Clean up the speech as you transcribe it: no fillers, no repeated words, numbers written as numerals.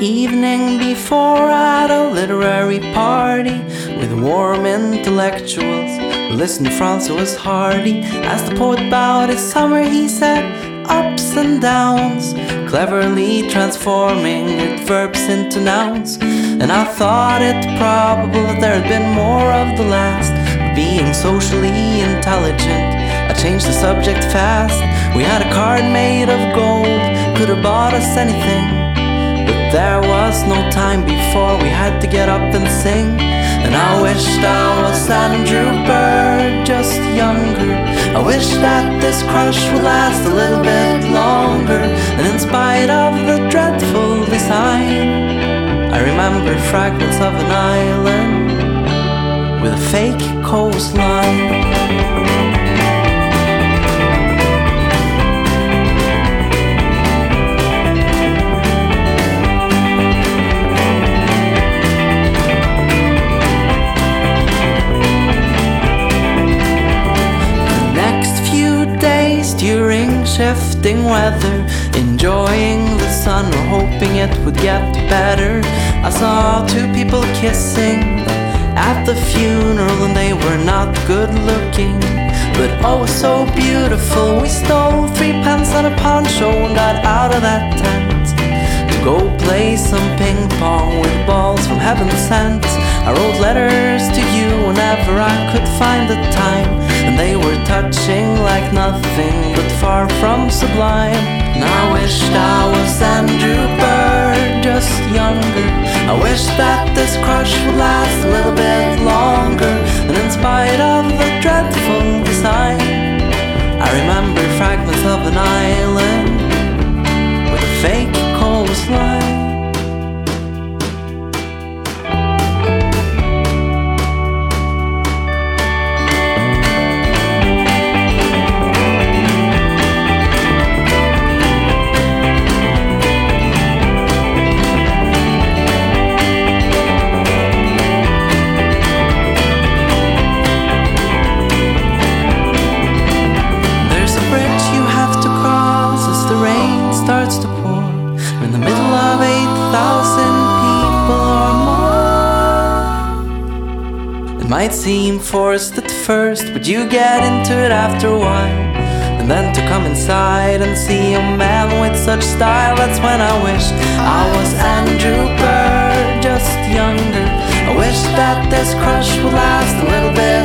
evening before at a literary party with warm intellectuals who listened to Francois Hardy. As the poet bowed his summer, he said ups and downs, cleverly transforming its verbs into nouns. And I thought it probable that there had been more of the last, but being socially intelligent, I changed the subject fast. We had a card made of gold, could have bought us anything, but there was no time before we had to get up and sing. And I wished I was Andrew Bird, just younger. I wish that this crush would last a little bit longer. And in spite of the dreadful design, I remember fragments of an island with a fake coastline. During shifting weather, enjoying the sun or hoping it would get better, I saw two people kissing at the funeral, and they were not good looking, but oh so beautiful. We stole 3 pence at a pawn show and got out of that tent to go play some ping pong with balls from heaven sent. I wrote letters to you whenever I could find the time, and they were touching like nothing but far from sublime. And I wished I was Andrew Bird, just younger. I wish that this crush would last a little bit longer. And in spite of the dreadful design, I remember fragments of an island with a fake coastline. Starts to pour in the middle of 8,000 people or more. It might seem forced at first, but you get into it after a while. And then to come inside and see a man with such style, that's when I wished I was Andrew Bird, just younger. I wish that this crush would last a little bit